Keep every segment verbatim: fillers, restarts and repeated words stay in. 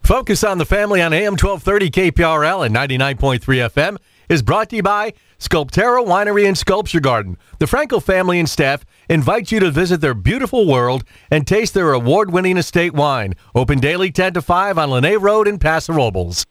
Focus on the Family on A M twelve thirty K P R L and ninety-nine point three F M is brought to you by Sculptero Winery and Sculpture Garden. The Franco family and staff invite you to visit their beautiful world and taste their award-winning estate wine. Open daily ten to five on Lene Road in Paso Robles.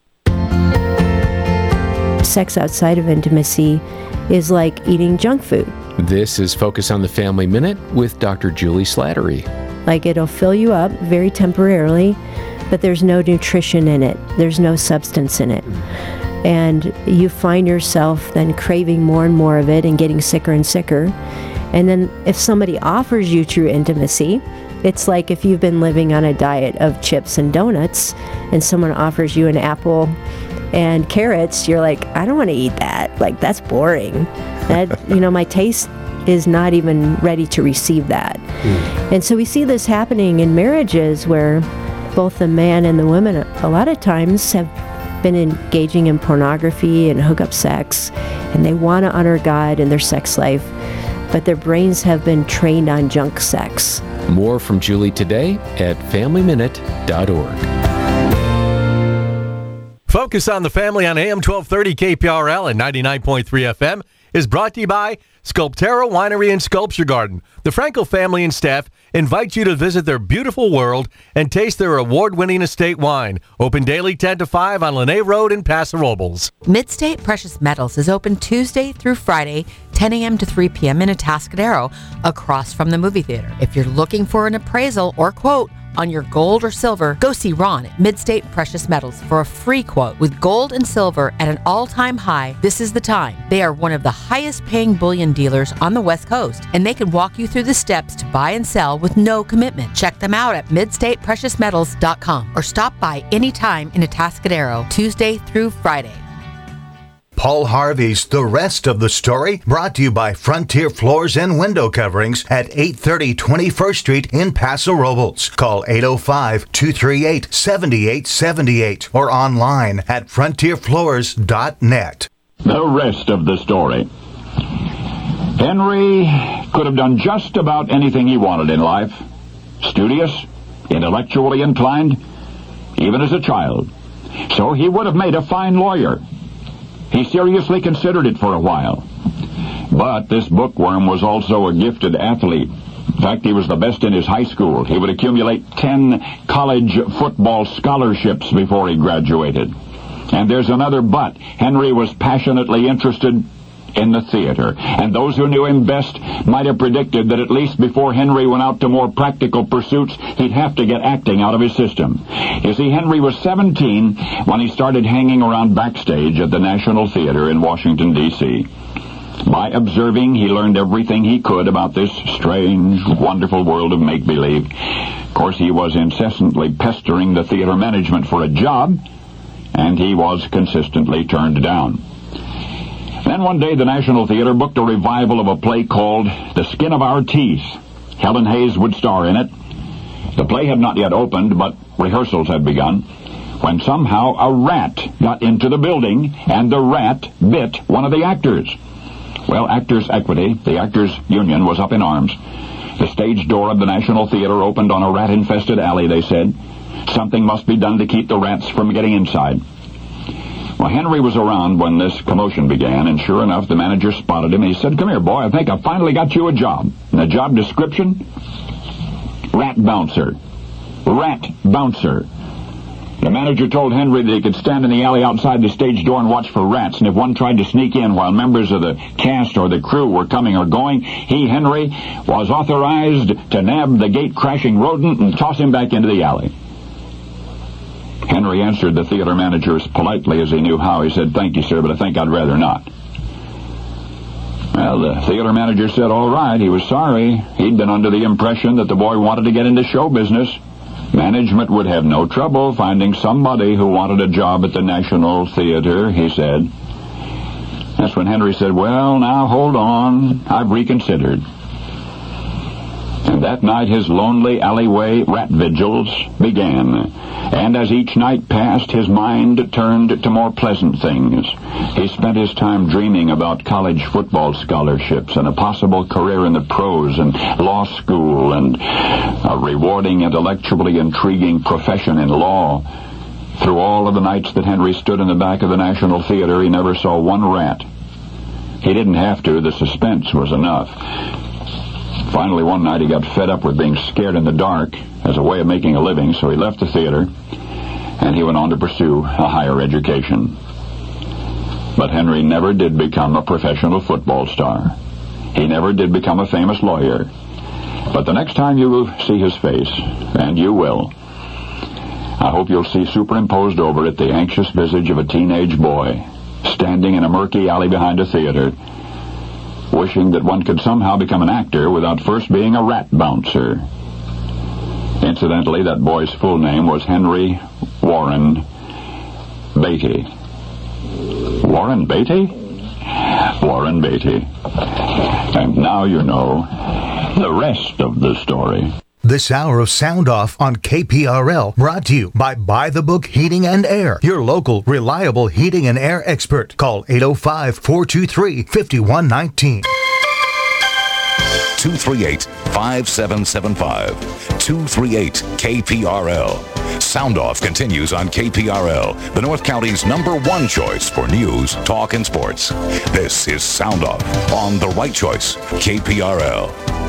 Sex outside of intimacy is like eating junk food. This is Focus on the Family Minute with Doctor Julie Slattery. Like, it'll fill you up very temporarily, but there's no nutrition in it. There's no substance in it. And you find yourself then craving more and more of it and getting sicker and sicker. And then if somebody offers you true intimacy, it's like if you've been living on a diet of chips and donuts and someone offers you an apple and carrots, you're like, I don't want to eat that. Like, that's boring. That, you know, my taste is not even ready to receive that. Mm. And so we see this happening in marriages where both the man and the woman a lot of times have been engaging in pornography and hookup sex, and they want to honor God in their sex life, but their brains have been trained on junk sex. More from Julie today at family minute dot org. Focus on the Family on A M twelve thirty K P R L and ninety-nine point three F M is brought to you by Sculptero Winery and Sculpture Garden. The Franco family and staff invite you to visit their beautiful world and taste their award-winning estate wine. Open daily ten to five on Lene Road in Paso Robles. Midstate Precious Metals is open Tuesday through Friday, ten a.m. to three p.m. in Atascadero, across from the movie theater. If you're looking for an appraisal or quote on your gold or silver, go see Ron at Midstate Precious Metals for a free quote. With gold and silver at an all-time high, this is the time. They are one of the highest-paying bullion dealers on the West Coast, and they can walk you through the steps to buy and sell with no commitment. Check them out at midstate precious metals dot com or stop by anytime in Atascadero, Tuesday through Friday. Paul Harvey's The Rest of the Story, brought to you by Frontier Floors and Window Coverings at eight thirty twenty-first Street in Paso Robles. Call eight oh five, two three eight, seven eight seven eight or online at frontier floors dot net. The rest of the story. Henry could have done just about anything he wanted in life. Studious, intellectually inclined, even as a child. So he would have made a fine lawyer. He seriously considered it for a while. But this bookworm was also a gifted athlete. In fact, he was the best in his high school. He would accumulate ten college football scholarships before he graduated. And there's another but. Henry was passionately interested in the theater. And those who knew him best might have predicted that at least before Henry went out to more practical pursuits, he'd have to get acting out of his system. You see, Henry was seventeen when he started hanging around backstage at the National Theater in Washington, D C By observing, he learned everything he could about this strange, wonderful world of make-believe. Of course, he was incessantly pestering the theater management for a job, and he was consistently turned down. Then one day the National Theater booked a revival of a play called The Skin of Our Teeth. Helen Hayes would star in it. The play had not yet opened, but rehearsals had begun, when somehow a rat got into the building, and the rat bit one of the actors. Well, Actors' Equity, the actors' union, was up in arms. The stage door of the National Theater opened on a rat-infested alley, they said. Something must be done to keep the rats from getting inside. Well, Henry was around when this commotion began, and sure enough, the manager spotted him. He said, "Come here, boy, I think I finally got you a job." And the job description? Rat bouncer. Rat bouncer. The manager told Henry that he could stand in the alley outside the stage door and watch for rats, and if one tried to sneak in while members of the cast or the crew were coming or going, he, Henry, was authorized to nab the gate-crashing rodent and toss him back into the alley. Henry answered the theater manager as politely as he knew how. He said, "Thank you, sir, but I think I'd rather not." Well, the theater manager said, all right, he was sorry. He'd been under the impression that the boy wanted to get into show business. Management would have no trouble finding somebody who wanted a job at the National Theater, he said. That's when Henry said, "Well, now, hold on. I've reconsidered." And that night his lonely alleyway rat vigils began. And as each night passed, his mind turned to more pleasant things. He spent his time dreaming about college football scholarships and a possible career in the pros and law school and a rewarding, intellectually intriguing profession in law. Through all of the nights that Henry stood in the back of the National Theater, he never saw one rat. He didn't have to. The suspense was enough. Finally, one night he got fed up with being scared in the dark as a way of making a living, so he left the theater, and he went on to pursue a higher education. But Henry never did become a professional football star. He never did become a famous lawyer. But the next time you will see his face, and you will, I hope you'll see superimposed over it the anxious visage of a teenage boy, standing in a murky alley behind a theater, wishing that one could somehow become an actor without first being a rat bouncer. Incidentally, that boy's full name was Henry Warren Beatty. Warren Beatty? Warren Beatty. And now you know the rest of the story. This hour of Sound Off on K P R L brought to you by Buy the Book Heating and Air, your local reliable heating and air expert. Call eight oh five, four two three, five one one nine. two three eight, five seven seven five. two three eight K P R L. Sound Off continues on K P R L, the North County's number one choice for news, talk, and sports. This is Sound Off on The Right Choice, K P R L.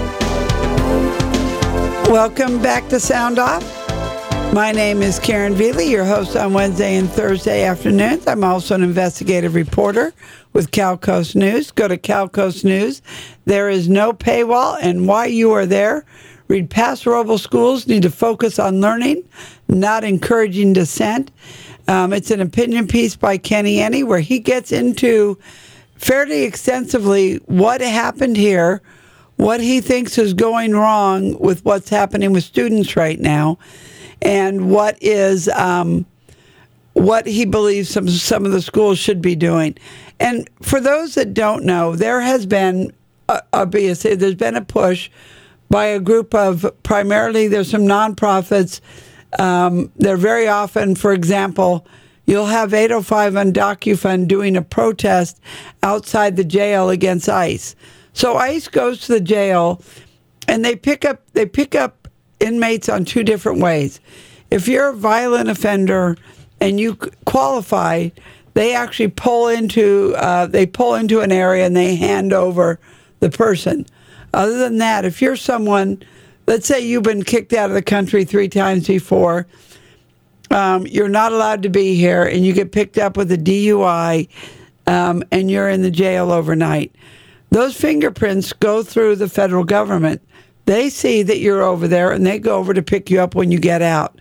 Welcome back to Sound Off. My name is Karen Veely, your host on Wednesday and Thursday afternoons. I'm also an investigative reporter with Cal Coast News. Go to Cal Coast News. There is no paywall, and why you are there. Read Paso Robles schools need to focus on learning, not encouraging dissent. Um, it's an opinion piece by Kenny Enney where he gets into fairly extensively what happened here, what he thinks is going wrong with what's happening with students right now, and what is um, what he believes some some of the schools should be doing. And for those that don't know, there has been, uh, obviously, there's been a push by a group of, primarily there's some nonprofits. Um, they're very often, for example, you'll have eight oh five Undocumented doing a protest outside the jail against ICE. So ICE goes to the jail, and they pick up they pick up inmates on two different ways. If you're a violent offender and you qualify, they actually pull into uh, they pull into an area and they hand over the person. Other than that, if you're someone, let's say you've been kicked out of the country three times before, um, you're not allowed to be here, and you get picked up with a D U I, um, and you're in the jail overnight. Those fingerprints go through the federal government. They see that you're over there, and they go over to pick you up when you get out.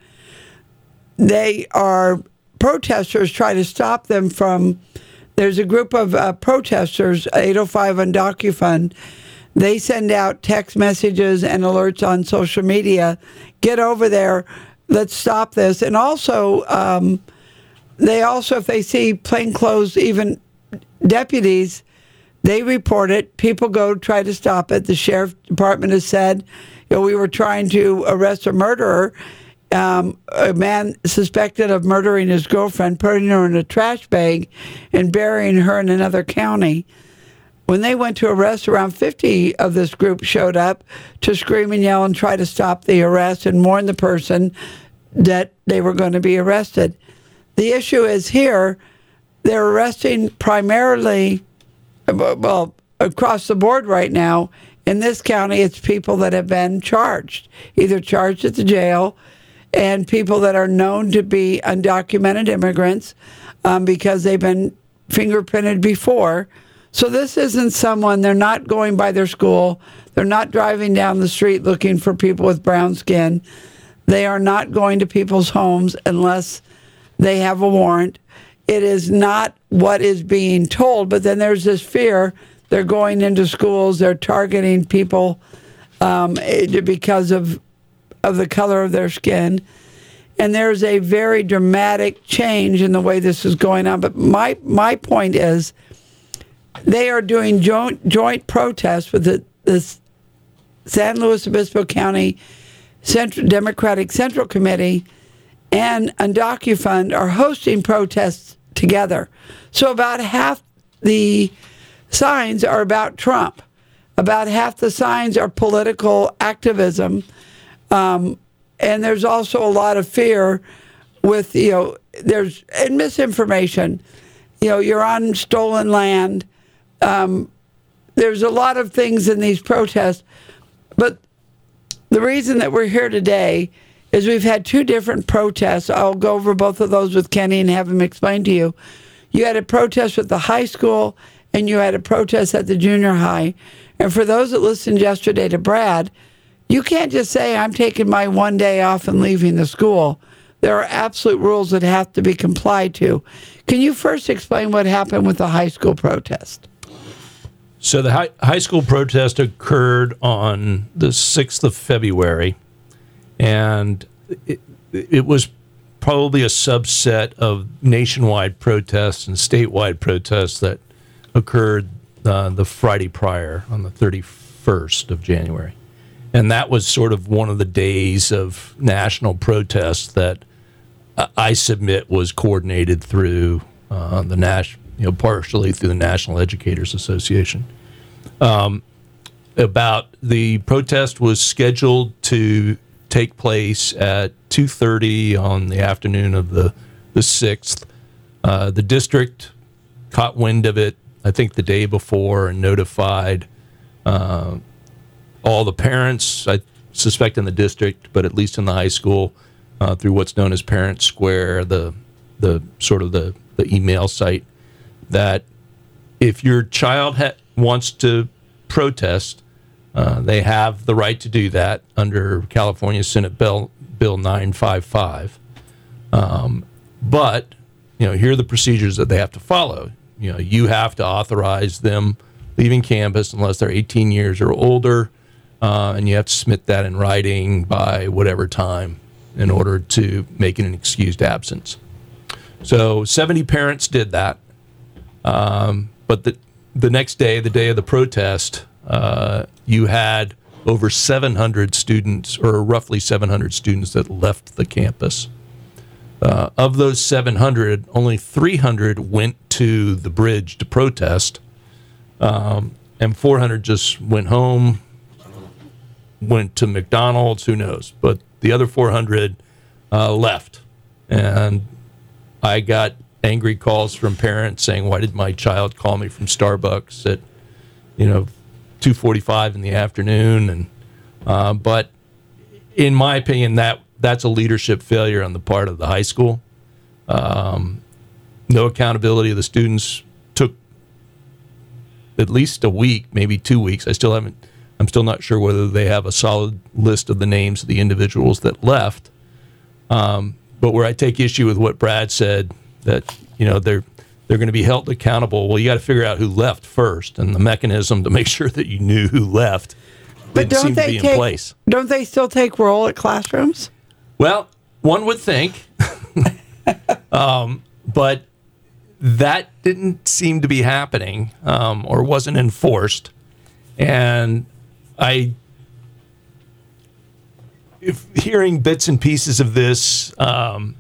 They are, protesters try to stop them from, there's a group of uh, protesters, eight oh five Undocumented. They send out text messages and alerts on social media. Get over there. Let's stop this. And also, um, they also, if they see plainclothes, even deputies, they report it. People go try to stop it. The sheriff department has said, you know, we were trying to arrest a murderer, um, a man suspected of murdering his girlfriend, putting her in a trash bag and burying her in another county. When they went to arrest, around fifty of this group showed up to scream and yell and try to stop the arrest and warn the person that they were going to be arrested. The issue is here, they're arresting primarily, well, across the board right now. In this county, it's people that have been charged, either charged at the jail, and people that are known to be undocumented immigrants um, because they've been fingerprinted before. So this isn't someone, they're not going by their school. They're not driving down the street looking for people with brown skin. They are not going to people's homes unless they have a warrant. It is not what is being told, but then there's this fear. They're going into schools, they're targeting people um, because of of the color of their skin. And there's a very dramatic change in the way this is going on. But my my point is, they are doing joint joint protests with the, the San Luis Obispo County Central Democratic Central Committee and Undocumented are hosting protests together. So about half the signs are about Trump. About half the signs are political activism. Um, and there's also a lot of fear with, you know, there's and misinformation. You know, you're on stolen land. Um, there's a lot of things in these protests. But the reason that we're here today is we've had two different protests. I'll go over both of those with Kenny and have him explain to you. You had a protest at the high school, and you had a protest at the junior high. And for those that listened yesterday to Brad, you can't just say, I'm taking my one day off and leaving the school. There are absolute rules that have to be complied to. Can you first explain what happened with the high school protest? So the high, high school protest occurred on the sixth of February, and it, it was probably a subset of nationwide protests and statewide protests that occurred uh, the Friday prior on the thirty-first of January. And that was sort of one of the days of national protests that uh, I submit was coordinated through uh, the Nash, you know, partially through the National Educators Association. Um, about the protest was scheduled to take place at two thirty on the afternoon of the the sixth. Uh, the district caught wind of it, I think, the day before and notified Uh, all the parents, I suspect in the district, but at least in the high school, uh, through what's known as Parent Square, the the sort of the, the email site, that if your child ha- wants to protest, uh, they have the right to do that under California Senate Bill Bill nine fifty-five. Um, but you know, here are the procedures that they have to follow. You know, you have to authorize them leaving campus unless they're eighteen years or older. Uh, and you have to submit that in writing by whatever time in order to make it an excused absence. So seventy parents did that. Um, but the the next day, the day of the protest, uh, you had over seven hundred students, or roughly seven hundred students, that left the campus. Uh, of those seven hundred, only three hundred went to the bridge to protest, um, and four hundred just went home, went to McDonald's, who knows. But the other four hundred uh, left. And I got angry calls from parents saying, why did my child call me from Starbucks at, you know, two forty-five in the afternoon? And uh, but in my opinion, that that's a leadership failure on the part of the high school. Um, no accountability of the students. Took at least a week, maybe two weeks. I still haven't, I'm still not sure whether they have a solid list of the names of the individuals that left. Um, but where I take issue with what Brad said, that, you know, they're they're going to be held accountable. Well, you got to figure out who left first, and the mechanism to make sure that you knew who left but didn't don't seem they to be take, in place. Don't they still take roll at classrooms? Well, one would think, um, but that didn't seem to be happening, um, or wasn't enforced. And I, if hearing bits and pieces of this, um,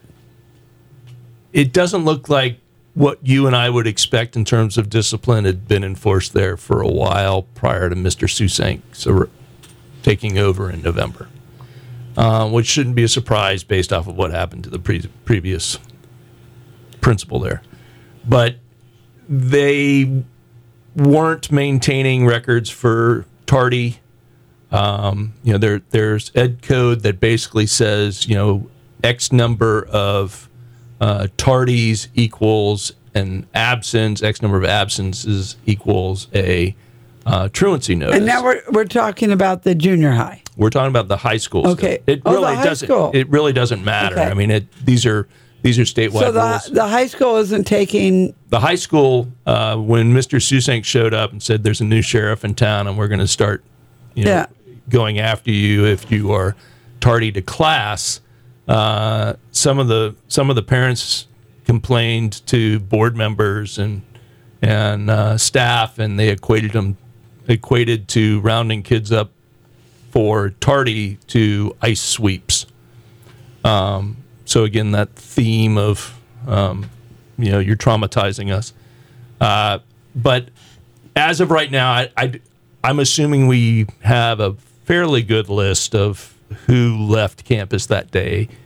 it doesn't look like what you and I would expect in terms of discipline had been enforced there for a while prior to Mister Susank so taking over in November, uh, which shouldn't be a surprise based off of what happened to the pre- previous principal there. But they weren't maintaining records for tardy. Um, you know, there there's ed code that basically says, you know, X number of uh, tardies equals an absence, X number of absences equals a uh, truancy notice. And now we're we're talking about the junior high. We're talking about the high school. Okay. Stuff. It oh, really the high doesn't. School. It really doesn't matter. Okay. I mean, it these are these are statewide so the, rules. the high school isn't taking... The high school, uh, when Mister Susank showed up and said, there's a new sheriff in town and we're going to start, you know, yeah. going after you if you are tardy to class, uh, some of the some of the parents complained to board members and and uh, staff, and they equated them equated to rounding kids up for tardy to ice sweeps. Um, so again, that theme of um, you know, you're traumatizing us. Uh, but as of right now, I, I I'm assuming we have a fairly good list of who left campus that day.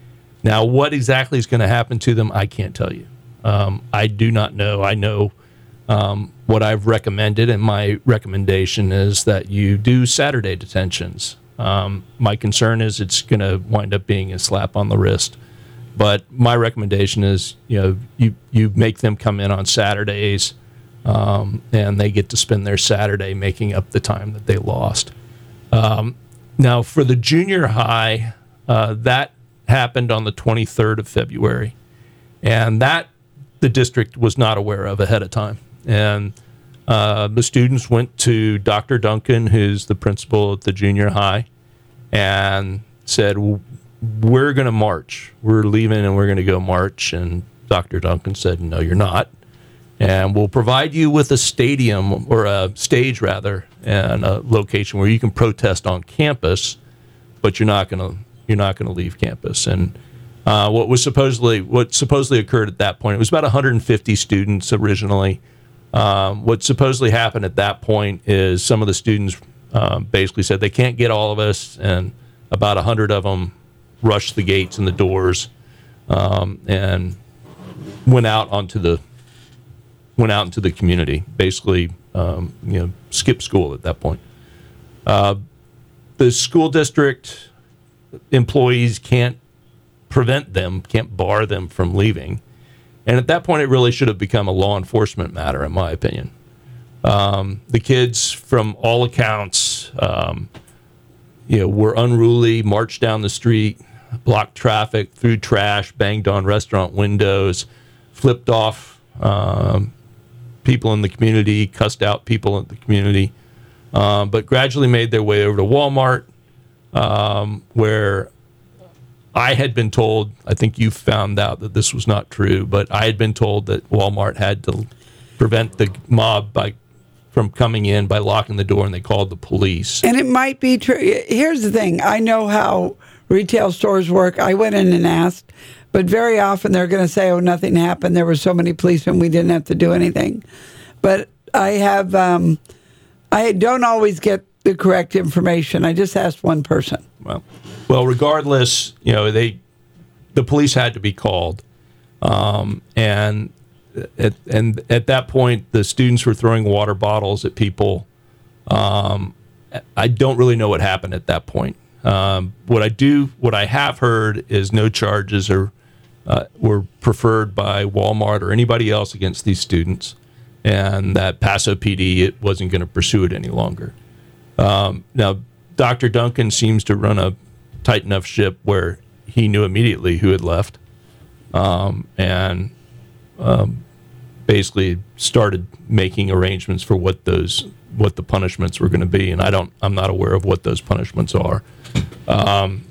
Now, what exactly is going to happen to them, I can't tell you. Um, I do not know. I know um, what I've recommended, and my recommendation is that you do Saturday detentions. Um, my concern is it's going to wind up being a slap on the wrist. But my recommendation is, you know, you, you make them come in on Saturdays, um, and they get to spend their Saturday making up the time that they lost. Um, now, for the junior high, uh, that happened on the twenty-third of February, and that the district was not aware of ahead of time. And uh, the students went to Doctor Duncan, who's the principal at the junior high, and said, we're going to march. We're leaving and we're going to go march. And Doctor Duncan said, no, you're not. And we'll provide you with a stadium, or a stage rather, and a location where you can protest on campus, but you're not going to you're not going to leave campus. And uh, what was supposedly what supposedly occurred at that point, it was about one hundred fifty students originally. Um, what supposedly happened at that point is some of the students uh, basically said they can't get all of us, and about one hundred of them rushed the gates and the doors um, and went out onto the went out into the community. Basically, um, you know, skipped school at that point. Uh, the school district employees can't prevent them, can't bar them from leaving. And at that point, it really should have become a law enforcement matter, in my opinion. Um, the kids, from all accounts, um, you know, were unruly, marched down the street, blocked traffic, threw trash, banged on restaurant windows, flipped off um, people in the community, cussed out people in the community, um, but gradually made their way over to Walmart, um, where I had been told, I think you found out that this was not true, but I had been told that Walmart had to prevent the mob by from coming in by locking the door, and they called the police. And it might be true. Here's the thing. I know how retail stores work. I went in and asked, but very often they're going to say, oh, nothing happened. There were so many policemen, we didn't have to do anything. But I have, um, I don't always get the correct information. I just asked one person. Well, well, regardless, you know, they, the police had to be called. Um, and At, and at that point, the students were throwing water bottles at people. Um, I don't really know what happened at that point. Um, what I do, what I have heard is no charges are uh, were preferred by Walmart or anybody else against these students, and that Paso P D it wasn't going to pursue it any longer. Um, now, Doctor Duncan seems to run a tight enough ship where he knew immediately who had left, um, and. Um, basically started making arrangements for what those what the punishments were going to be, and I don't I'm not aware of what those punishments are. Um,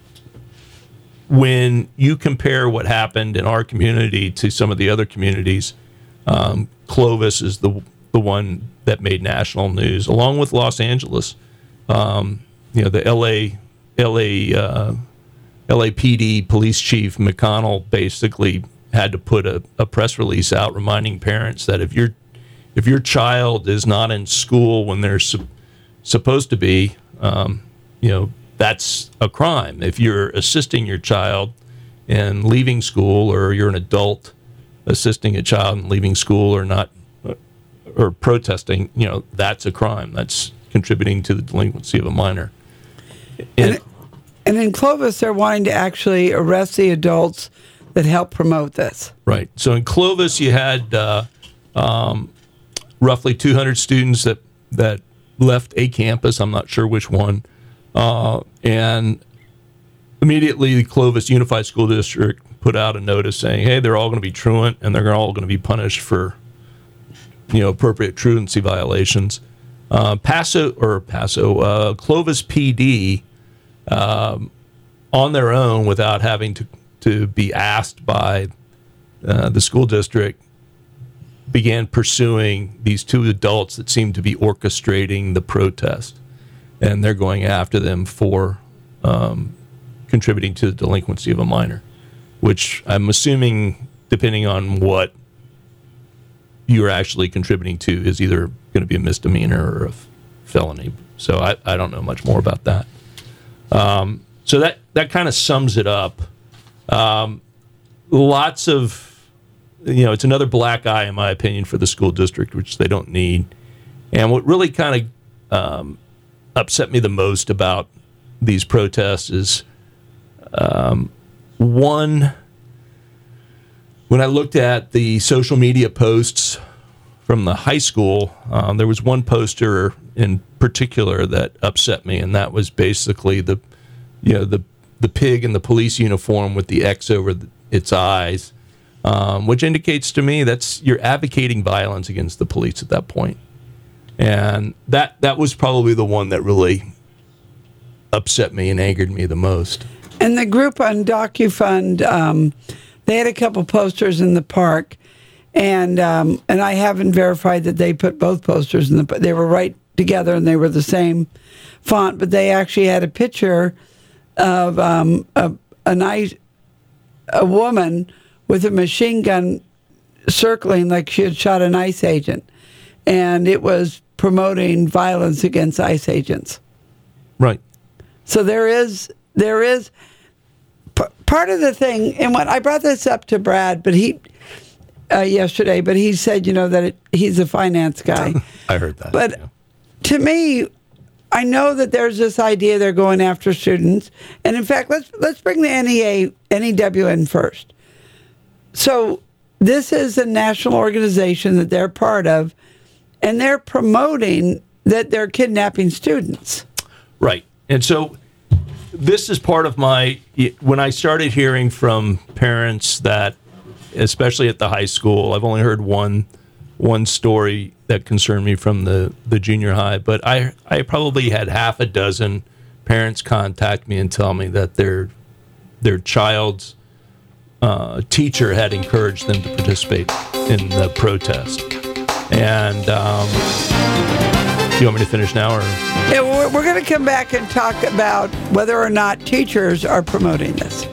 when you compare what happened in our community to some of the other communities, um, Clovis is the the one that made national news, along with Los Angeles. Um, you know, the L A L A uh, L A P D police chief McConnell basically had to put a, a press release out reminding parents that if your if your child is not in school when they're su- supposed to be, um, you know, that's a crime. If you're assisting your child in leaving school, or you're an adult assisting a child in leaving school or not, or protesting, you know, that's a crime. That's contributing to the delinquency of a minor. And, and in Clovis, they're wanting to actually arrest the adults that help promote this. Right. So in Clovis, you had uh, um, roughly two hundred students that, that left a campus. I'm not sure which one. Uh, and immediately, the Clovis Unified School District put out a notice saying, hey, they're all going to be truant, and they're all going to be punished for, you know, appropriate truancy violations. Uh, Paso, or Paso, uh, Clovis P D, um, on their own, without having to to be asked by uh, the school district, began pursuing these two adults that seemed to be orchestrating the protest. And they're going after them for um, contributing to the delinquency of a minor, which I'm assuming, depending on what you're actually contributing to, is either going to be a misdemeanor or a felony. So I, I don't know much more about that. Um, so that, that kind of sums it up. Um, lots of, you know, it's another black eye, in my opinion, for the school district, which they don't need. And what really kind of um, upset me the most about these protests is, um, one, when I looked at the social media posts from the high school, um, there was one poster in particular that upset me, and that was basically the, you know, the the pig in the police uniform with the X over the, its eyes, um, which indicates to me that's you're advocating violence against the police at that point. And that that was probably the one that really upset me and angered me the most. And the group on DocuFund, um, they had a couple posters in the park, and um, and I haven't verified that they put both posters in the. They were right together and they were the same font, but they actually had a picture of um, a a nice a woman with a machine gun circling like she had shot an ICE agent, and it was promoting violence against ICE agents. Right. So there is there is p- part of the thing, and when I brought this up to Brad, but he uh, yesterday, but he said, you know, that it, he's a finance guy. I heard that. But yeah. to me, I know that there's this idea they're going after students, and in fact, let's let's bring the N E A N E W in first. So this is a national organization that they're part of, and they're promoting that they're kidnapping students. Right. And so this is part of my, when I started hearing from parents that, especially at the high school, I've only heard one one story that concerned me from the, the junior high, but I I probably had half a dozen parents contact me and tell me that their their child's uh, teacher had encouraged them to participate in the protest. And um, do you want me to finish now? Or? Yeah, we're, we're going to come back and talk about whether or not teachers are promoting this.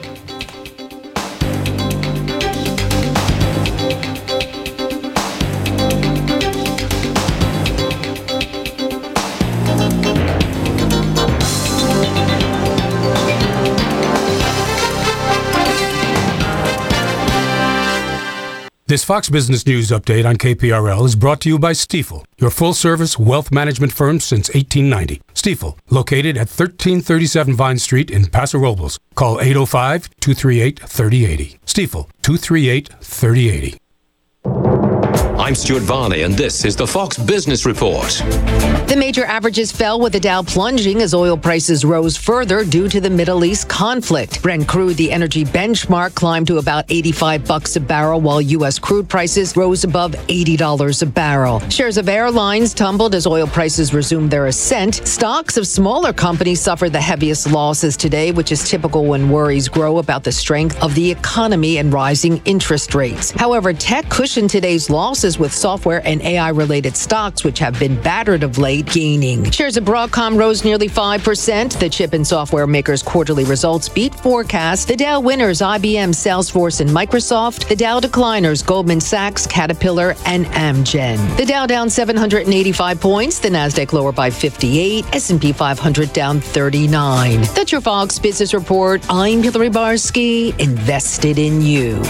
This Fox Business News update on K P R L is brought to you by Stifel, your full-service wealth management firm since eighteen ninety. Stifel, located at thirteen thirty-seven Vine Street in Paso Robles. Call eight oh five, two three eight, three oh eight oh. Stifel, two three eight, three oh eight oh. I'm Stuart Varney, and this is the Fox Business Report. The major averages fell with the Dow plunging as oil prices rose further due to the Middle East conflict. Brent crude, the energy benchmark, climbed to about eighty-five bucks a barrel, while U S crude prices rose above eighty dollars a barrel. Shares of airlines tumbled as oil prices resumed their ascent. Stocks of smaller companies suffered the heaviest losses today, which is typical when worries grow about the strength of the economy and rising interest rates. However, tech cushioned today's losses, with software and A I-related stocks, which have been battered of late, gaining. Shares of Broadcom rose nearly five percent. The chip and software maker's quarterly results beat forecasts. The Dow winners, I B M, Salesforce, and Microsoft. The Dow decliners, Goldman Sachs, Caterpillar, and Amgen. The Dow down seven hundred eighty-five points. The Nasdaq lower by fifty-eight. S and P five hundred down thirty-nine. That's your Fox Business Report. I'm Hillary Barsky, invested in you.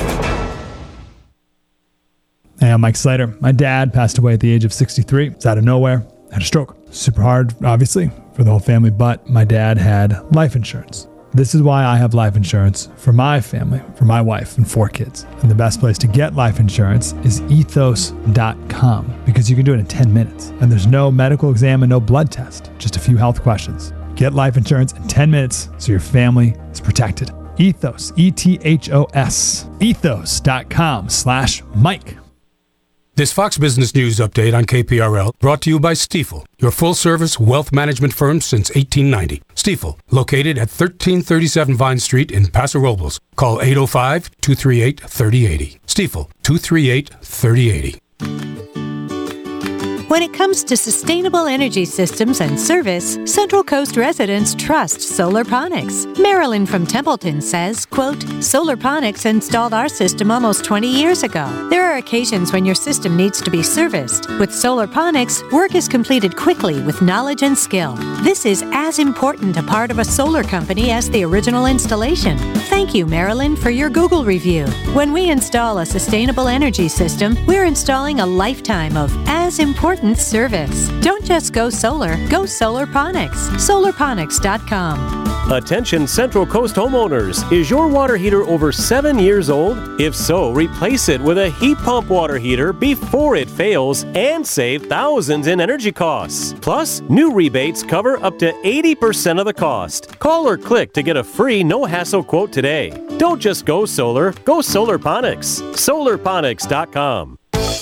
Hey, I'm Mike Slater. My dad passed away at the age of sixty-three. It's out of nowhere. Had a stroke. Super hard, obviously, for the whole family, but my dad had life insurance. This is why I have life insurance for my family, for my wife and four kids. And the best place to get life insurance is ethos dot com, because you can do it in ten minutes. And there's no medical exam and no blood test, just a few health questions. Get life insurance in ten minutes so your family is protected. Ethos, E T H O S, ethos dot com slash Mike. This Fox Business News update on K P R L brought to you by Stifel, your full-service wealth management firm since eighteen ninety. Stifel, located at thirteen thirty-seven Vine Street in Paso Robles. Call eight oh five, two three eight, three oh eight oh. Stifel, two three eight, three oh eight oh. When it comes to sustainable energy systems and service, Central Coast residents trust Solarponics. Marilyn from Templeton says, quote, Solarponics installed our system almost twenty years ago. There are occasions when your system needs to be serviced. With Solarponics, work is completed quickly with knowledge and skill. This is as important a part of a solar company as the original installation. Thank you, Marilyn, for your Google review. When we install a sustainable energy system, we're installing a lifetime of as important service. Don't just go solar, go Solarponics. Solarponics dot com. Attention Central Coast homeowners. Is your water heater over seven years old? If so, replace it with a heat pump water heater before it fails and save thousands in energy costs. Plus, new rebates cover up to eighty percent of the cost. Call or click to get a free no-hassle quote today. Don't just go solar, go Solarponics. Solarponics dot com.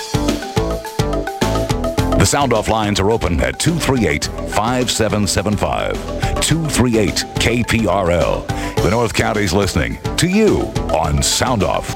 The Sound Off lines are open at two three eight, five seven seven five. two three eight K P R L. The North County's listening to you on Sound Off.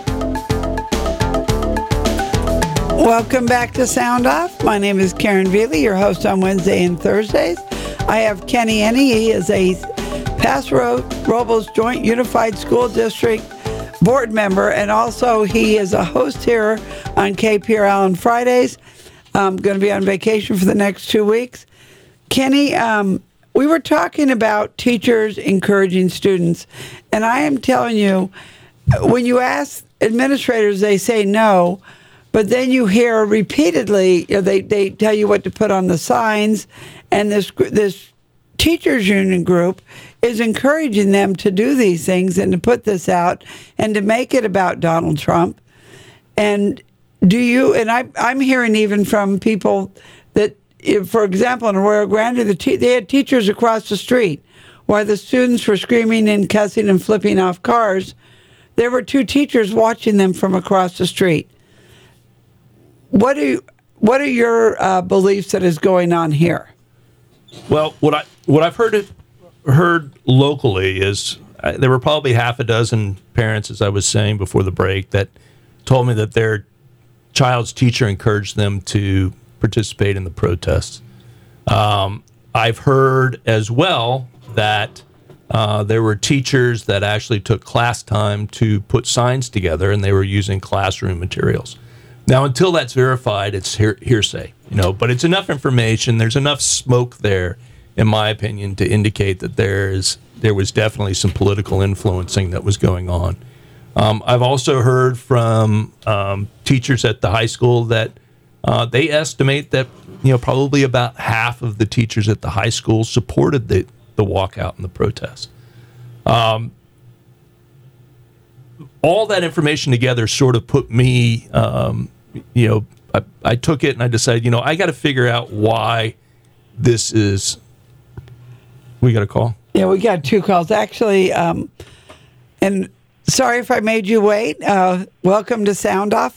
Welcome back to Sound Off. My name is Karen Veely, your host on Wednesday and Thursdays. I have Kenny Enne. He is a Paso Robles Joint Unified School District board member, and also he is a host here on K P R L on Fridays. I'm going to be on vacation for the next two weeks. Kenny, um, we were talking about teachers encouraging students, and I am telling you, when you ask administrators, they say no, but then you hear repeatedly, you know, they, they tell you what to put on the signs, and this this teachers union group is encouraging them to do these things and to put this out and to make it about Donald Trump. And do you, and I, I'm hearing even from people that, if, for example, in Arroyo Grande, the te- they had teachers across the street. While the students were screaming and cussing and flipping off cars, there were two teachers watching them from across the street. What do you, what are your uh, beliefs that is going on here? Well, what I what I've heard heard locally is uh, there were probably half a dozen parents, as I was saying before the break, that told me that their child's teacher encouraged them to participate in the protests. Um, I've heard as well that uh, there were teachers that actually took class time to put signs together, and they were using classroom materials. Now, until that's verified, it's hear- hearsay, you know. But it's enough information. There's enough smoke there, in my opinion, to indicate that there is there was definitely some political influencing that was going on. Um, I've also heard from um, teachers at the high school that uh, they estimate that, you know, probably about half of the teachers at the high school supported the, the walkout and the protest. Um, all that information together sort of put me, um, you know, I, I took it and I decided, you know, I got to figure out why this is. We got a call? Yeah, we got two calls. Actually, um, and sorry if I made you wait. Uh, welcome to Sound Off.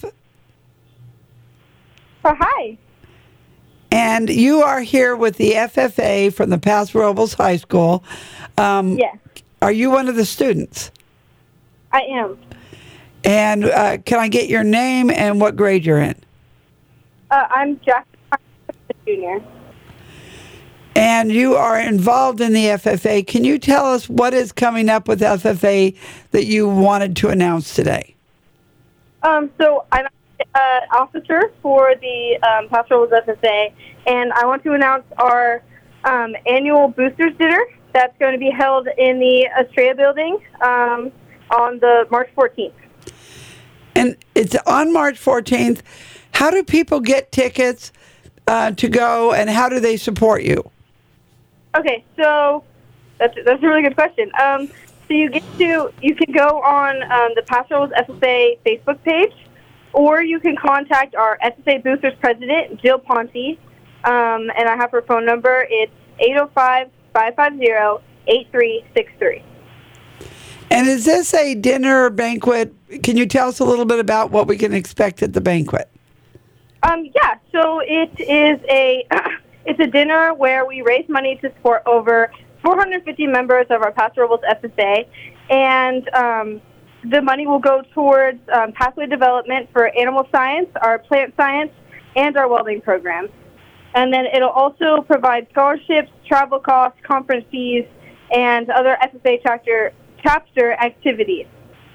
Oh, hi. And you are here with the F F A from the Paso Robles High School. Um, yes. Are you one of the students? I am. And uh, can I get your name and what grade you're in? Uh, I'm Jack, Junior. And you are involved in the F F A. Can you tell us what is coming up with F F A that you wanted to announce today? Um, so I'm an officer for the um, Paso Robles F F A, and I want to announce our um, annual Boosters Dinner that's going to be held in the Estrella Building um, on the March fourteenth. And it's on March fourteenth. How do people get tickets uh, to go, and how do they support you? Okay, so that's that's a really good question. Um, so you get to you can go on um, the Paso Robles F F A Facebook page, or you can contact our F F A Boosters president, Jill Ponte, um, and I have her phone number. It's eight oh five, five five zero, eight three six three. And is this a dinner banquet? Can you tell us a little bit about what we can expect at the banquet? Um, yeah, so it is a it's a dinner where we raise money to support over four hundred fifty members of our Paso Robles F F A, and um, the money will go towards um, pathway development for animal science, our plant science, and our welding program. And then it'll also provide scholarships, travel costs, conference fees, and other S S A chapter chapter activities.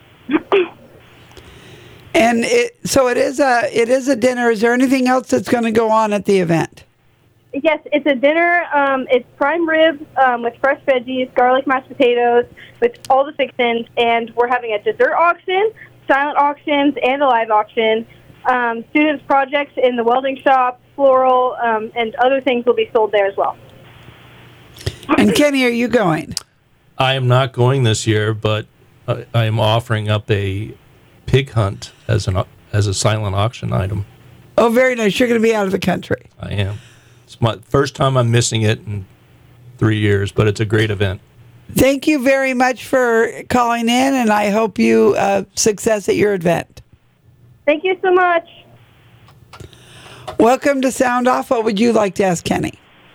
And it, so it is a it is a dinner. Is there anything else that's going to go on at the event? Yes, it's a dinner. Um, it's prime rib um, with fresh veggies, garlic mashed potatoes, with all the fixins, and we're having a dessert auction, silent auctions, and a live auction. Um, students' projects in the welding shop, floral, um, and other things will be sold there as well. And Kenny, are you going? I am not going this year, but I, I am offering up a pig hunt as an as a silent auction item. Oh, very nice. You're going to be out of the country. I am. It's my first time I'm missing it in three years, but it's a great event. Thank you very much for calling in, and I hope you uh, success at your event. Thank you so much. Welcome to Sound Off. What would you like to ask Kenny?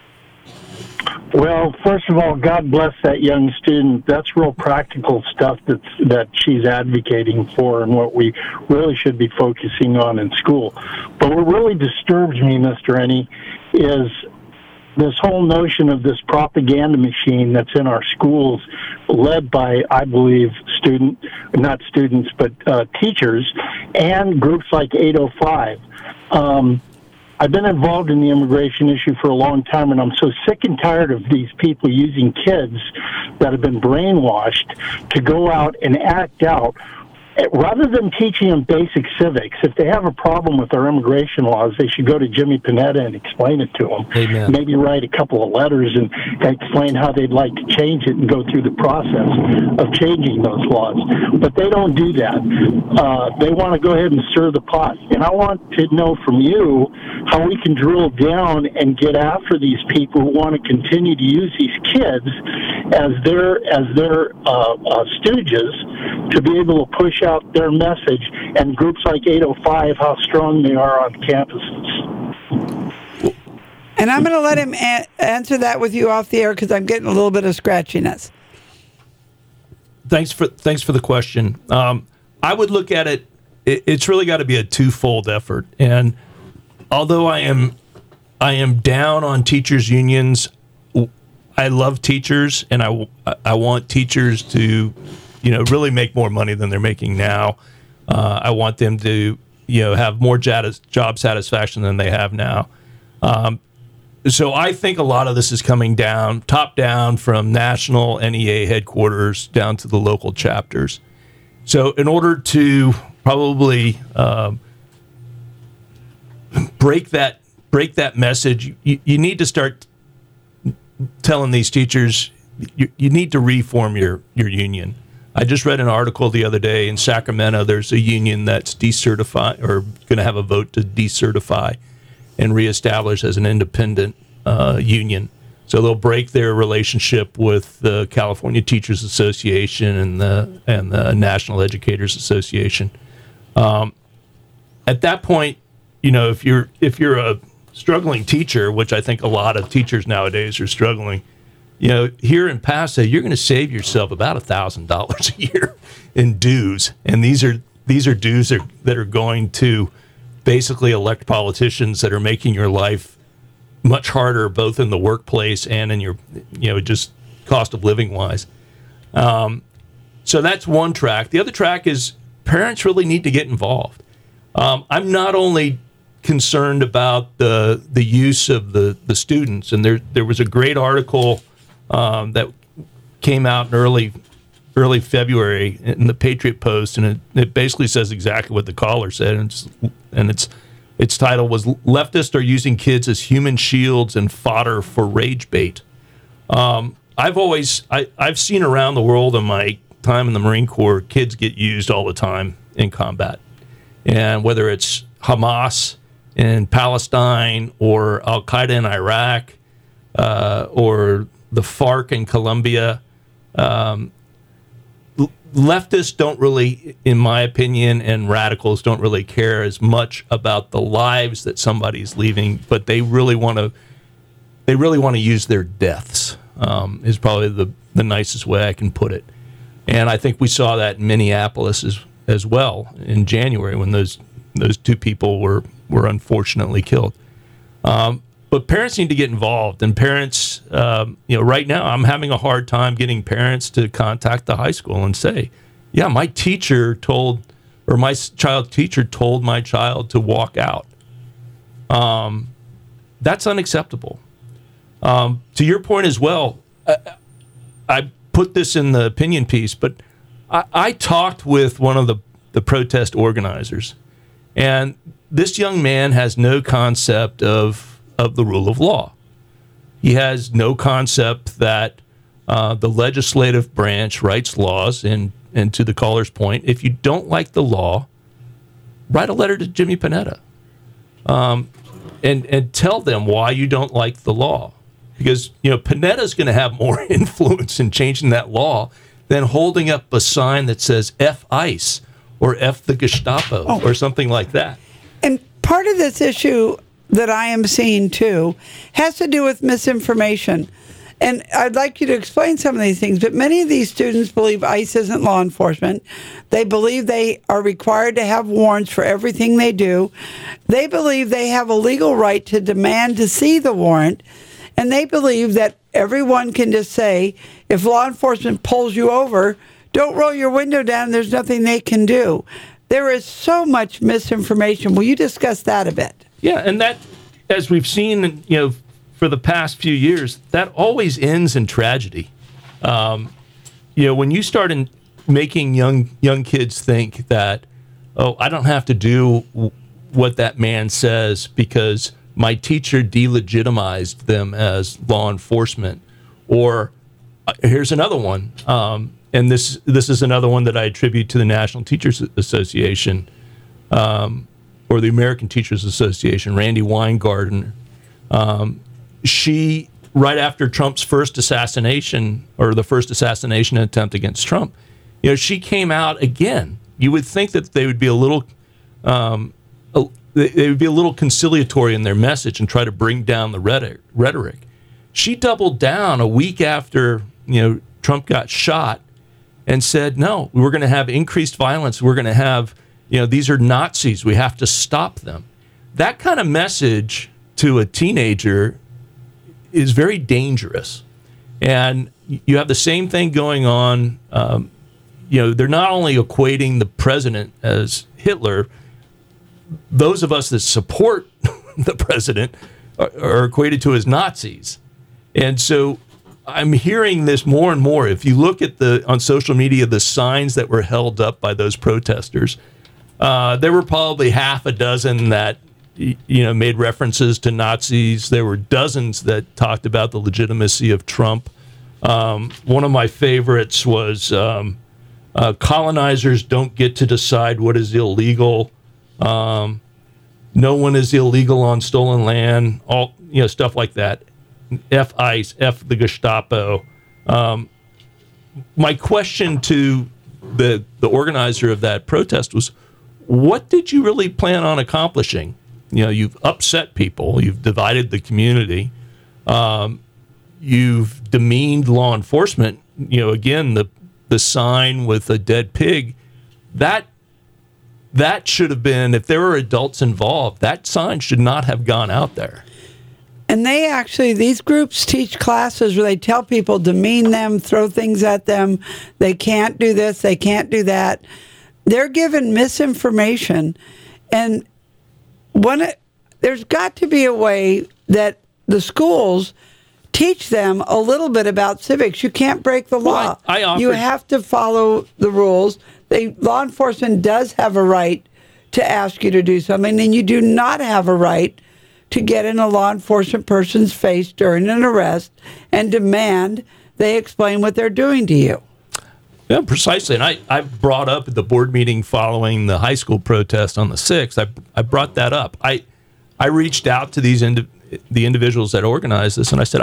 Well, first of all, God bless that young student. That's real practical stuff that's, that she's advocating for and what we really should be focusing on in school. But what really disturbs me, Mister Rennie, is this whole notion of this propaganda machine that's in our schools, led by, I believe, student, not students, but uh, teachers and groups like eight oh five. Um, I've been involved in the immigration issue for a long time, and I'm so sick and tired of these people using kids that have been brainwashed to go out and act out. Rather than teaching them basic civics, if they have a problem with our immigration laws, they should go to Jimmy Panetta and explain it to them. Amen. Maybe write a couple of letters and explain how they'd like to change it and go through the process of changing those laws. But they don't do that. Uh, they want to go ahead and stir the pot. And I want to know from you how we can drill down and get after these people who want to continue to use these kids as their as their uh, uh, stooges to be able to push out their message, and groups like eight oh five, how strong they are on campuses. And I'm going to let him a- answer that with you off the air because I'm getting a little bit of scratchiness. Thanks for thanks for the question. Um, I would look at it, it. It's really got to be a twofold effort. And although I am I am down on teachers' unions, I love teachers, and I, I want teachers to, you know, really make more money than they're making now. Uh, I want them to, you know, have more job satisfaction than they have now. Um, so I think a lot of this is coming down, top down, from national N E A headquarters down to the local chapters. So in order to probably um, break that break that message, you, you need to start telling these teachers you, you need to reform your, your union. I just read an article the other day in Sacramento. There's a union that's decertified or going to have a vote to decertify and reestablish as an independent uh, union. So they'll break their relationship with the California Teachers Association and the and the National Educators Association. Um, at that point, you know, if you're if you're a struggling teacher, which I think a lot of teachers nowadays are struggling, you know, here in Paso, you're going to save yourself about a thousand dollars a year in dues, and these are these are dues that are, that are going to basically elect politicians that are making your life much harder, both in the workplace and in your, you know, just cost of living wise. Um, so that's one track. The other track is parents really need to get involved. Um, I'm not only concerned about the the use of the the students, and there there was a great article um, that came out in early early February in the Patriot Post, and it, it basically says exactly what the caller said, and it's, and its its title was "Leftists Are Using Kids as Human Shields and Fodder for Rage Bait." Um, I've always I, I've seen around the world in my time in the Marine Corps, kids get used all the time in combat, and whether it's Hamas in Palestine or Al Qaeda in Iraq uh, or the FARC in Colombia. Um, leftists don't really, in my opinion, and radicals don't really care as much about the lives that somebody's leaving, but they really want to. They really want to use their deaths. Um, is probably the the nicest way I can put it, and I think we saw that in Minneapolis as as well in January when those those two people were were unfortunately killed. Um, but parents need to get involved. And parents, um, you know, right now I'm having a hard time getting parents to contact the high school and say, yeah, my teacher told, or my child teacher told my child to walk out. Um, that's unacceptable. Um, to your point as well, I, I put this in the opinion piece, but I, I talked with one of the, the protest organizers, and this young man has no concept of, of the rule of law. He has no concept that uh, the legislative branch writes laws, and, and to the caller's point, if you don't like the law, write a letter to Jimmy Panetta um, and, and tell them why you don't like the law. Because, you know, Panetta's going to have more influence in changing that law than holding up a sign that says F ICE or F the Gestapo oh. or something like that. And part of this issue that I am seeing, too, has to do with misinformation. And I'd like you to explain some of these things, but many of these students believe ICE isn't law enforcement. They believe they are required to have warrants for everything they do. They believe they have a legal right to demand to see the warrant. And they believe that everyone can just say, if law enforcement pulls you over, don't roll your window down. There's nothing they can do. There is so much misinformation. Will you discuss that a bit? Yeah, and that, as we've seen, you know, for the past few years, that always ends in tragedy. Um, you know, when you start in making young young kids think that, oh, I don't have to do w- what that man says because my teacher delegitimized them as law enforcement. Or uh, here's another one, um, and this this is another one that I attribute to the National Teachers Association, um, or the American Teachers Association, Randy Weingarten. Um, she, right after Trump's first assassination, or the first assassination attempt against Trump, you know, she came out again. You would think that they would be a little... Um, a, they would be a little conciliatory in their message and try to bring down the rhetoric. She doubled down a week after, you know, Trump got shot and said, no, we're going to have increased violence. We're going to have, you know, these are Nazis. We have to stop them. That kind of message to a teenager is very dangerous. And you have the same thing going on. Um, you know, they're not only equating the president as Hitler, those of us that support the president are, are equated to as Nazis. And so I'm hearing this more and more. If you look at the on social media, the signs that were held up by those protesters, uh, there were probably half a dozen that, you know, made references to Nazis. There were dozens that talked about the legitimacy of Trump. Um, one of my favorites was um, uh, colonizers don't get to decide what is illegal. Um, no one is illegal on stolen land, all, you know, stuff like that. F ICE, F the Gestapo. Um, my question to the the organizer of that protest was, what did you really plan on accomplishing? You know, you've upset people, you've divided the community, um, you've demeaned law enforcement. You know, again, the the sign with a dead pig, that That should have been, if there were adults involved, that sign should not have gone out there. And they actually, these groups teach classes where they tell people, demean them, throw things at them. They can't do this, they can't do that. They're given misinformation. And one, there's got to be a way that the schools teach them a little bit about civics. You can't break the law. Well, I, I offered, you have to follow the rules. They, law enforcement does have a right to ask you to do something, and you do not have a right to get in a law enforcement person's face during an arrest and demand they explain what they're doing to you. Yeah, precisely. And I, I brought up at the board meeting following the high school protest on the sixth, I, I brought that up. I I reached out to these indi- the individuals that organized this, and I said,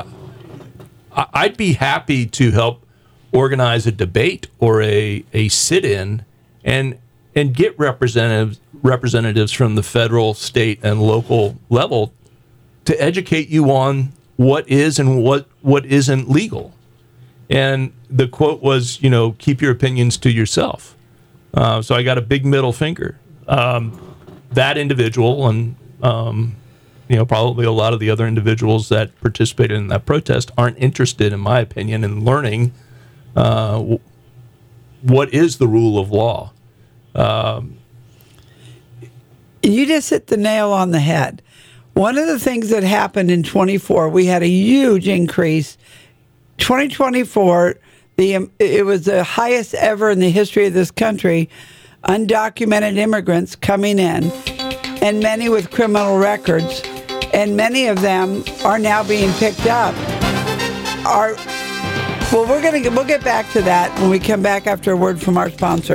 I, I'd be happy to help organize a debate or a, a sit-in and and get representatives representatives from the federal, state, and local level to educate you on what is and what, what isn't legal. And the quote was, you know, keep your opinions to yourself. Uh, so I got a big middle finger. Um, that individual and um, you know, probably a lot of the other individuals that participated in that protest aren't interested, in my opinion, in learning uh, w- what is the rule of law. Um, you just hit the nail on the head. One of the things that happened in twenty-four, we had a huge increase. twenty twenty-four, the um, it was the highest ever in the history of this country, undocumented immigrants coming in, and many with criminal records, and many of them are now being picked up. Are well, we're gonna we'll get back to that when we come back after a word from our sponsor.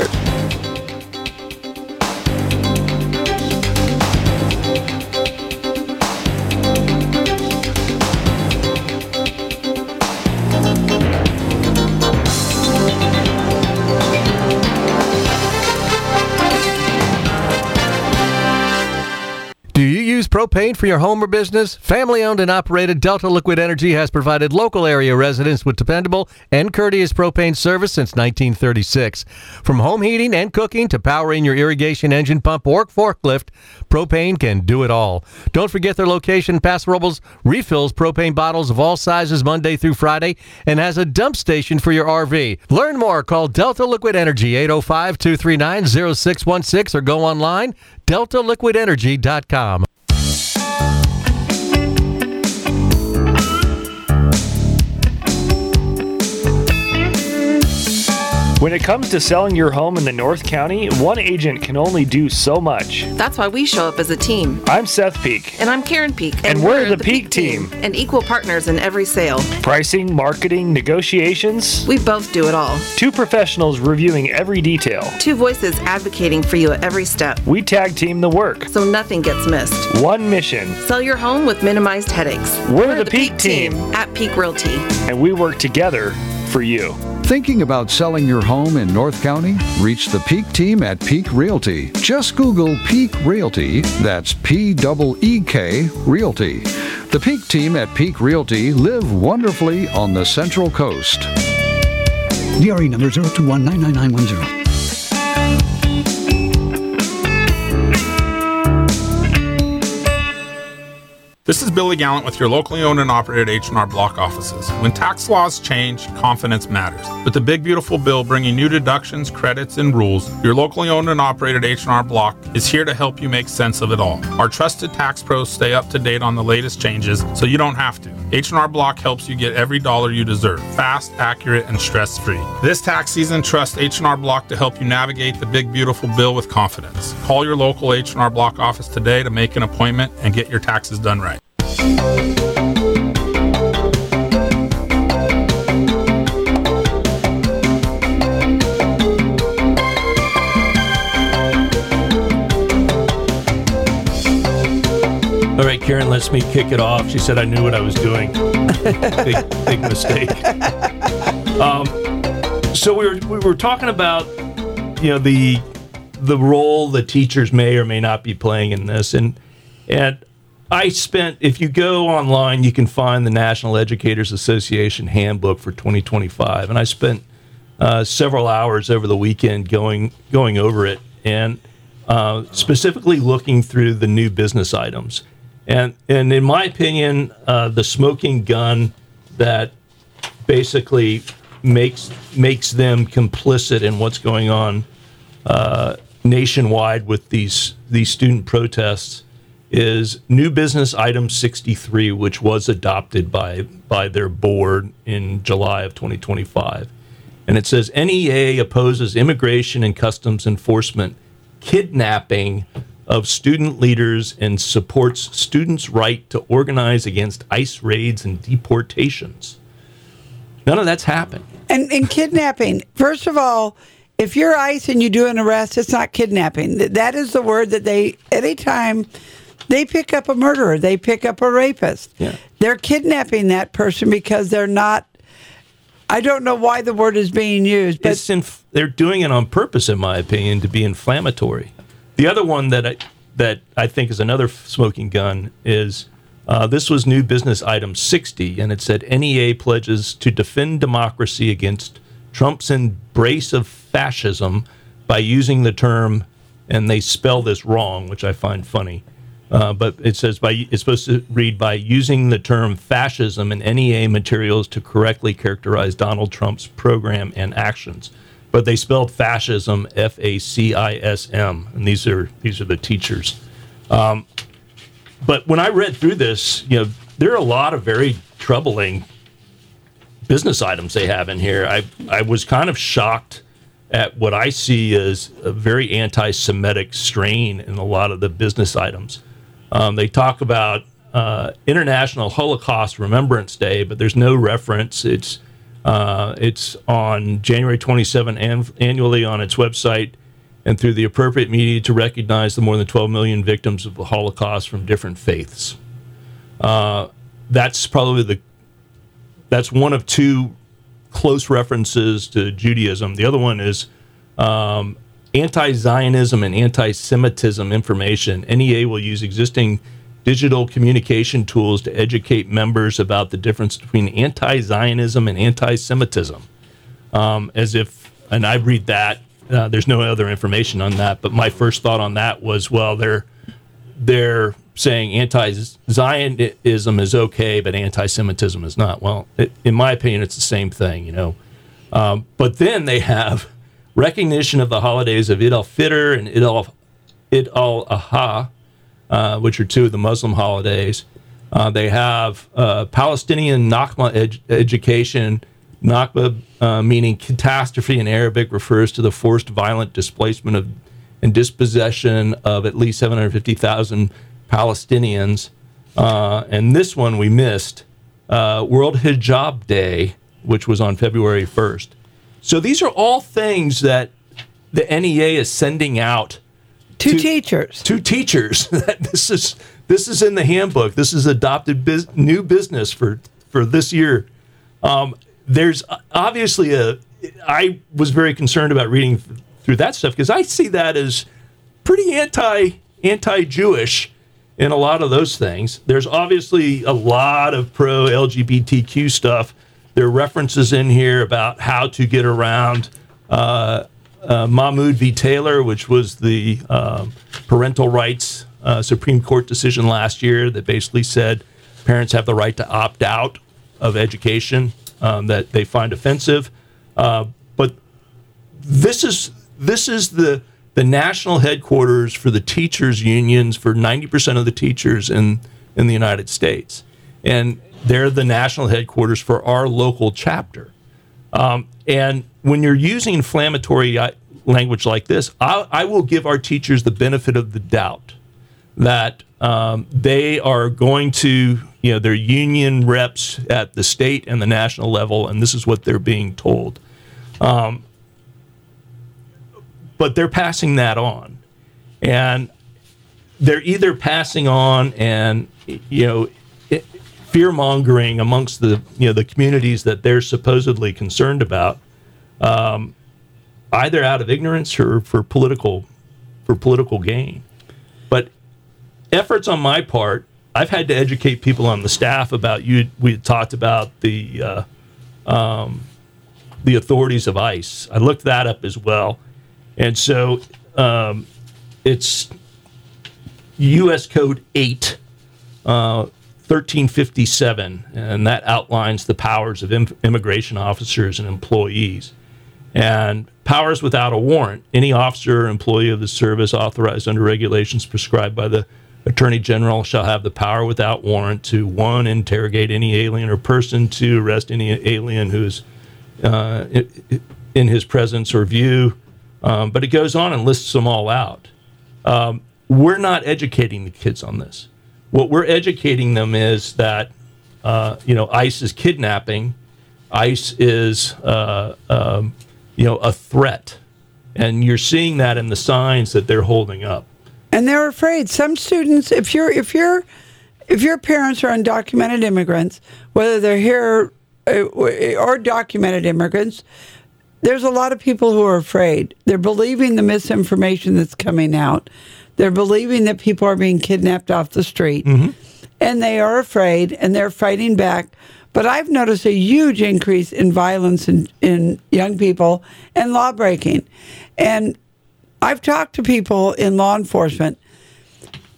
Do you use propane for your home or business? Family-owned and operated Delta Liquid Energy has provided local area residents with dependable and courteous propane service since nineteen thirty-six. From home heating and cooking to powering your irrigation engine pump or forklift, propane can do it all. Don't forget their location. Paso Robles refills propane bottles of all sizes Monday through Friday and has a dump station for your R V. Learn more. Call Delta Liquid Energy, eight oh five, two three nine, oh six one six, or go online, delta liquid energy dot com. When it comes to selling your home in the North County, one agent can only do so much. That's why we show up as a team. I'm Seth Peak. And I'm Karen Peak. And, and we're, we're the, the Peak, Peak team. team. And equal partners in every sale. Pricing, marketing, negotiations. We both do it all. Two professionals reviewing every detail. Two voices advocating for you at every step. We tag team the work. So nothing gets missed. One mission. Sell your home with minimized headaches. We're, we're the, the Peak, Peak team. team at Peak Realty. And we work together for you. Thinking about selling your home in North County? Reach the Peak team at Peak Realty. Just Google Peak Realty. That's P E E K Realty. The Peak team at Peak Realty live wonderfully on the Central Coast. D R E number zero two one nine nine nine one zero. This is Billy Gallant with your locally owned and operated H and R Block offices. When tax laws change, confidence matters. With the big beautiful bill bringing new deductions, credits, and rules, your locally owned and operated H and R Block is here to help you make sense of it all. Our trusted tax pros stay up to date on the latest changes, so you don't have to. H and R Block helps you get every dollar you deserve, fast, accurate, and stress-free. This tax season, trust H and R Block to help you navigate the big beautiful bill with confidence. Call your local H and R Block office today to make an appointment and get your taxes done right. All right, Karen lets me kick it off. She said I knew what I was doing. big, big mistake. Um, so we were we were talking about, you know, the the role the teachers may or may not be playing in this, and and I spent. If you go online, you can find the National Educators Association handbook for twenty twenty-five, and I spent uh, several hours over the weekend going going over it, and uh, specifically looking through the new business items. And and in my opinion, uh, the smoking gun that basically makes makes them complicit in what's going on uh, nationwide with these these student protests is new business item sixty-three, which was adopted by by their board in July of twenty twenty-five. And it says N E A opposes immigration and customs enforcement kidnapping of student leaders and supports students' right to organize against ICE raids and deportations. None of that's happened. And, and kidnapping, first of all, if you're ICE and you do an arrest, it's not kidnapping. That is the word that they, anytime they pick up a murderer, they pick up a rapist. Yeah. They're kidnapping that person because they're not, I don't know why the word is being used. But it's inf- they're doing it on purpose, in my opinion, to be inflammatory. The other one that I, that I think is another smoking gun is uh, this was new business item sixty, and it said N E A pledges to defend democracy against Trump's embrace of fascism by using the term, and they spell this wrong, which I find funny, Uh, but it says by it's supposed to read by using the term fascism in N E A materials to correctly characterize Donald Trump's program and actions. But they spelled fascism F A C I S M, and these are these are the teachers. Um, but when I read through this, you know, there are a lot of very troubling business items they have in here. I I was kind of shocked at what I see as a very anti-Semitic strain in a lot of the business items. Um, they talk about uh, International Holocaust Remembrance Day, but there's no reference. It's uh, it's on January twenty-seventh an- annually on its website and through the appropriate media to recognize the more than twelve million victims of the Holocaust from different faiths. Uh, that's probably the that's one of two close references to Judaism. The other one is um, anti-Zionism and anti-Semitism information. N E A will use existing digital communication tools to educate members about the difference between anti-Zionism and anti-Semitism. Um, as if, and I read that, uh, there's no other information on that, but my first thought on that was, well, they're they're saying anti-Zionism is okay, but anti-Semitism is not. Well, it, in my opinion, it's the same thing, you know. Um, but then they have recognition of the holidays of Eid al-Fitr and Eid al Eid al-Adha, uh, which are two of the Muslim holidays. Uh, they have uh, Palestinian Nakba ed- education. Nakba, uh, meaning catastrophe in Arabic, refers to the forced violent displacement of and dispossession of at least seven hundred fifty thousand Palestinians. Uh, and this one we missed, uh, World Hijab Day, which was on February first. So these are all things that the N E A is sending out to, to teachers. To teachers. this is this is in the handbook. This is adopted biz- new business for for this year. Um, there's obviously a. I was very concerned about reading th- through that stuff because I see that as pretty anti anti-Jewish in a lot of those things. There's obviously a lot of pro-L G B T Q stuff. There are references in here about how to get around uh, uh, Mahmoud v. Taylor, which was the um, parental rights uh, Supreme Court decision last year that basically said parents have the right to opt out of education um, that they find offensive. Uh, but this is this is the the national headquarters for the teachers' unions for ninety percent of the teachers in, in the United States. And they're the national headquarters for our local chapter. Um, and when you're using inflammatory language like this, I, I will give our teachers the benefit of the doubt that um, they are going to, you know, they're union reps at the state and the national level, and this is what they're being told. Um, but they're passing that on. And they're either passing on and, you know, it, fear-mongering amongst the, you know, the communities that they're supposedly concerned about, um, either out of ignorance or for political for political gain. But efforts on my part, I've had to educate people on the staff about you. We had talked about the uh, um, the authorities of ICE. I looked that up as well, and so um, it's U S Code eight. Uh, thirteen fifty-seven, and that outlines the powers of im- immigration officers and employees. And powers without a warrant. Any officer or employee of the service authorized under regulations prescribed by the Attorney General shall have the power without warrant to, one, interrogate any alien or person, two, arrest any alien who is uh, in his presence or view. Um, but it goes on and lists them all out. Um, we're not educating the kids on this. What we're educating them is that, uh, you know, ICE is kidnapping. ICE is, uh, um, you know, a threat. And you're seeing that in the signs that they're holding up. And they're afraid. Some students, if you're, if you're, if your parents are undocumented immigrants, whether they're here or documented immigrants, there's a lot of people who are afraid. They're believing the misinformation that's coming out. They're believing that people are being kidnapped off the street, mm-hmm. and they are afraid, and they're fighting back. But I've noticed a huge increase in violence in, in young people and law breaking. And I've talked to people in law enforcement.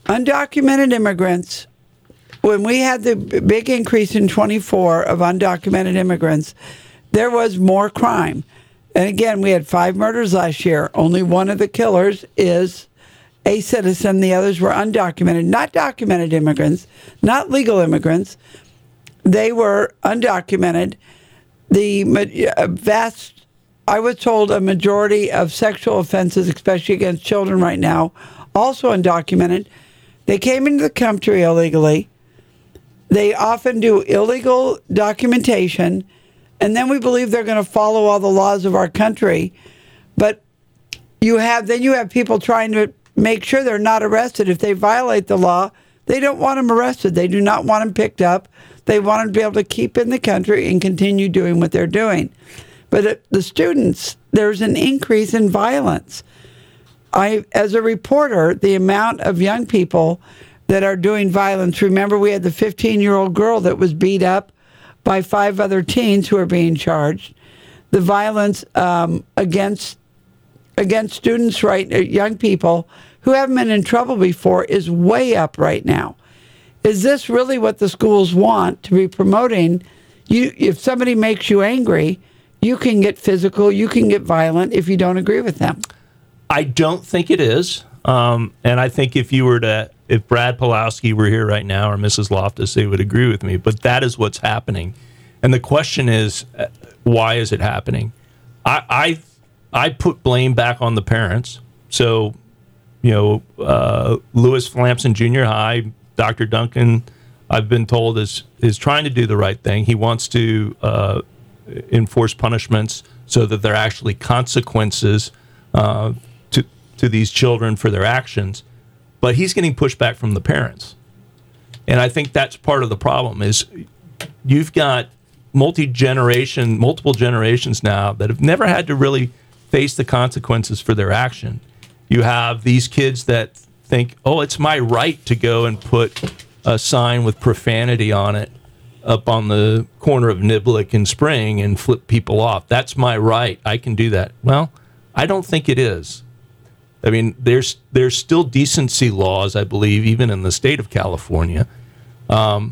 undocumented immigrants, when we had the b- big increase in twenty-four of undocumented immigrants, there was more crime. And again, we had five murders last year. Only one of the killers is a citizen. The others were undocumented, not documented immigrants, not legal immigrants. They were undocumented. The ma- vast, I was told a majority of sexual offenses, especially against children right now, also undocumented. They came into the country illegally. They often do illegal documentation, and then we believe they're going to follow all the laws of our country. But you have then you have people trying to make sure they're not arrested. If they violate the law, they don't want them arrested. They do not want them picked up. They want them to be able to keep in the country and continue doing what they're doing. But uh, the students, there's an increase in violence. I, as a reporter, the amount of young people that are doing violence. Remember, we had the fifteen-year-old girl that was beat up by five other teens who are being charged. The violence um, against against students, right, young people who haven't been in trouble before, is way up right now. Is this really what the schools want to be promoting? You, if somebody makes you angry, you can get physical, you can get violent if you don't agree with them. I don't think it is. Um, and I think if you were to, if Brad Pulowski were here right now or Missus Loftus, they would agree with me. But that is what's happening. And the question is, uh, why is it happening? I, I I put blame back on the parents. So, you know, uh, Lewis Flamson Junior High, Doctor Duncan, I've been told, is is trying to do the right thing. He wants to uh, enforce punishments so that there are actually consequences uh, to to these children for their actions. But he's getting pushback from the parents. And I think that's part of the problem is you've got multi-generation, multiple generations now that have never had to really face the consequences for their action. You have these kids that think, oh, it's my right to go and put a sign with profanity on it up on the corner of Niblick and Spring and flip people off. That's my right. I can do that. Well, I don't think it is. I mean, there's there's still decency laws, I believe, even in the state of California. Um,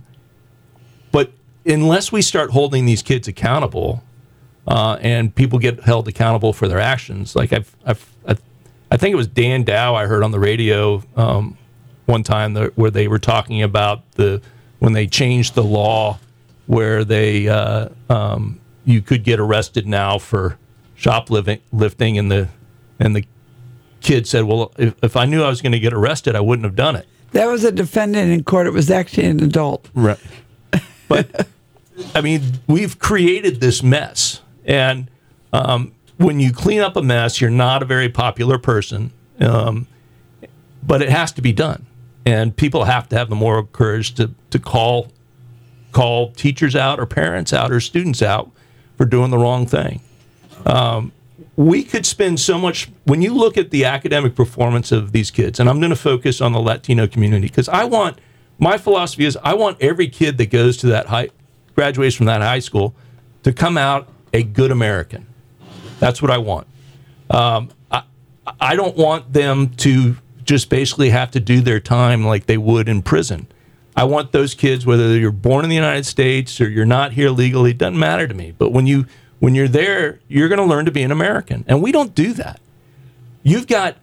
but unless we start holding these kids accountable uh, and people get held accountable for their actions, like I've, I've, I've I think it was Dan Dow I heard on the radio um, one time that, where they were talking about the when they changed the law where they uh, um, you could get arrested now for shoplifting, lifting, and the and the kid said, well, if, if I knew I was going to get arrested, I wouldn't have done it. That was a defendant in court. It was actually an adult. Right. But, I mean, we've created this mess. And um, when you clean up a mess, you're not a very popular person. Um, but it has to be done. And people have to have the moral courage to, to call call teachers out or parents out or students out for doing the wrong thing. Um, we could spend so much, when you look at the academic performance of these kids, and I'm going to focus on the Latino community, because I want, my philosophy is I want every kid that goes to that high, graduates from that high school to come out a good American. That's what I want. Um, I, I don't want them to just basically have to do their time like they would in prison. I want those kids, whether you're born in the United States or you're not here legally, it doesn't matter to me. But when you when you're there, you're going to learn to be an American. And we don't do that. You've got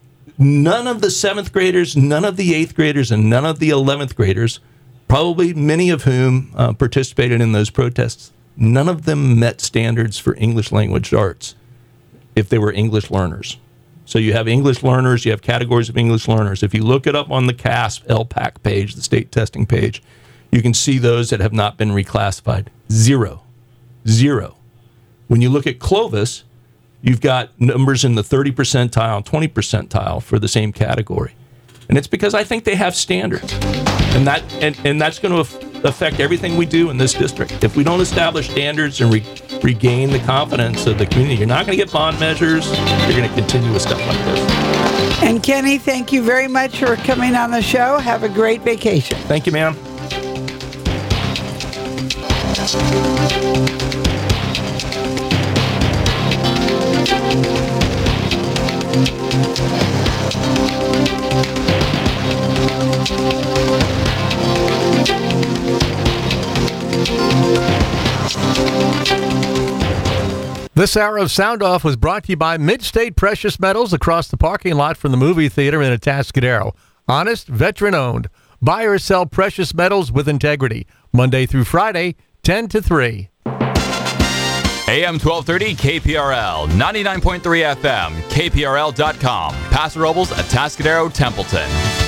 none of the seventh graders, none of the eighth graders, and none of the eleventh graders, probably many of whom uh, participated in those protests, none of them met standards for English language arts if they were English learners. So you have English learners, you have categories of English learners. If you look it up on the C A S P L PAC page, the state testing page, you can see those that have not been reclassified. Zero. Zero. When you look at Clovis, you've got numbers in the thirty percentile, twenty percentile for the same category. And it's because I think they have standards. And that and, and that's going to af- affect everything we do in this district. If we don't establish standards and re- regain the confidence of the community, you're not going to get bond measures. You're going to continue with stuff like this. And Kenny, thank you very much for coming on the show. Have a great vacation. Thank you, ma'am. Thank you. This hour of Sound Off was brought to you by Midstate Precious Metals across the parking lot from the movie theater in Atascadero. Honest, veteran-owned. Buy or sell precious metals with integrity. Monday through Friday, ten to three. A M twelve thirty K P R L, ninety-nine point three F M, K P R L dot com. Paso Robles, Atascadero, Templeton.